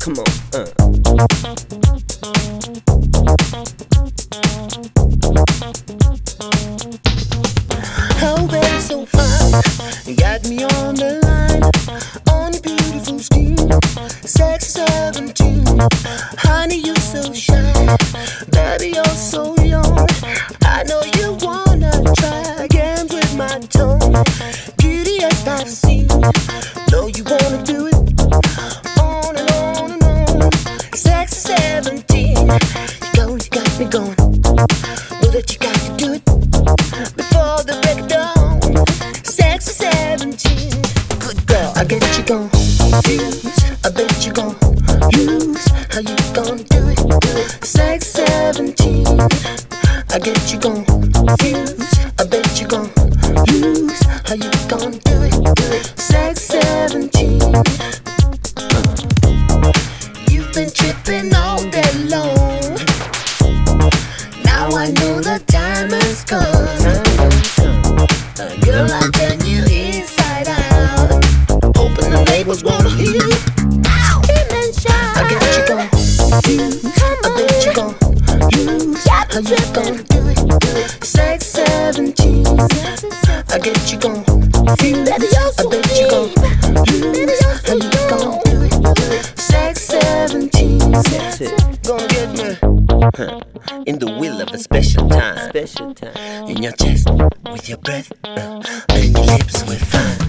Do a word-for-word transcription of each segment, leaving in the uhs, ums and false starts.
Come on, uh. Oh, baby, so fine, got me on the line, on your beautiful skin, sex seventeen. Honey, you're so shy, baby, you're so young. I know you wanna try games with my tongue. Beauty as I've seen, know you wanna do it on and on and on. Sex seventeen, you go, you got me going. Know that you got to do it before the break of dawn. Sex seventeen, good girl, I get you gon' use, I bet you gon' use. How you gon' do it? Sex seventeen, I get you gon' use, I bet you gon' use. How you gon' do it? Sex seventeen. You've been tripping all day long. Now I know the time has come. Girl, I turn you inside out. Hoping the neighbors wanna hear you. I get you gon' use, I bet you gon' use. How you gon' do it? Sex seventeen, I get you gon' use, I bet you gon' use. How you gon' do it? Sex seventeen, gon' get me in the will of a special time. Special time. In your chest, with your breath, uh, and your lips will find.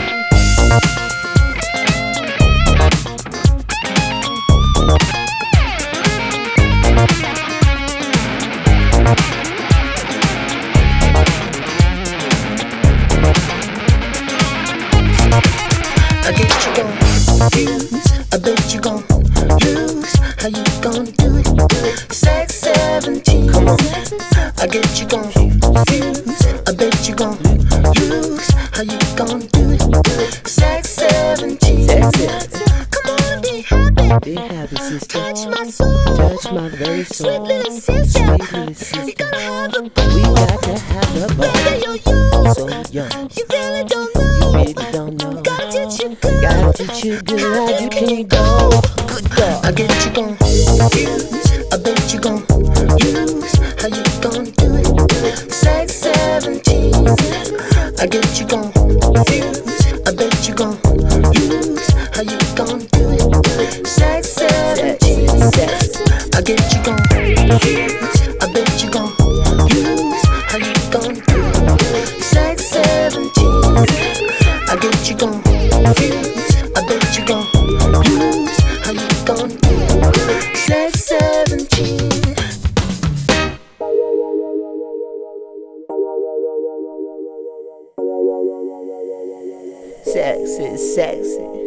I get you gon' use, I bet you gon' use. How you gon' do it? Sex seventeen, come on. I get you gon' use, I bet you gon' use. How you gon' do it? Sex seventeen, come on, be happy. Be happy, sister. Touch my soul, Touch my very soul. sweet little sister. Sweet little sister. We gotta have a ball. We got to have a ball. Baby, you're young, So young, you really don't know. really don't know. Gotta teach you good. Gotta teach you good how you can go. Good girl, I get you gon' use, I bet you gon' use. How you gon' do it? Sex seventeen, I get you gon' use, I bet you gon' use. How you gon' do it? Sex seventeen, I get you gon' use, I bet you gon' use. How you gon' do it? Sex seventeen, I get you gon' use, I bet you gon' use. How you gon' do it? Sex seventeen. Sexy, sexy.